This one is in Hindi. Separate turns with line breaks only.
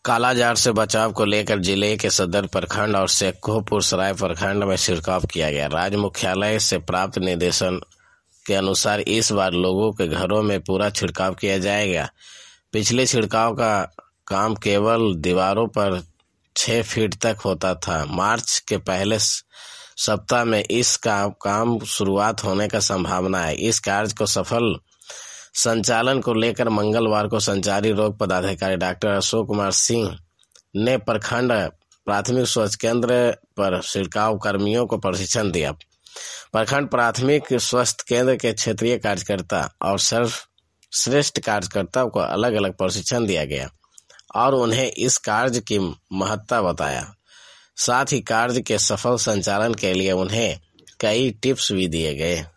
कालाजार से बचाव को लेकर जिले के सदर प्रखंड और शेखोपुर सराय प्रखंड में छिड़काव किया गया। राज्य मुख्यालय से प्राप्त निर्देशन के अनुसार इस बार लोगों के घरों में पूरा छिड़काव किया जाएगा। पिछले छिड़काव का काम केवल दीवारों पर 6 फीट तक होता था। मार्च के पहले सप्ताह में इसका काम शुरुआत होने का संभावना है। इस कार्य को सफल संचालन को लेकर मंगलवार को संचारी रोग पदाधिकारी डॉक्टर अशोक कुमार सिंह ने प्रखंड प्राथमिक स्वास्थ्य केंद्र पर छिड़काव कर्मियों को प्रशिक्षण दिया। प्रखंड प्राथमिक स्वास्थ्य केंद्र के क्षेत्रीय कार्यकर्ता और सर्वश्रेष्ठ कार्यकर्ताओं को अलग अलग प्रशिक्षण दिया गया और उन्हें इस कार्य की महत्ता बताया। साथ ही कार्य के सफल संचालन के लिए उन्हें कई टिप्स भी दिए गए।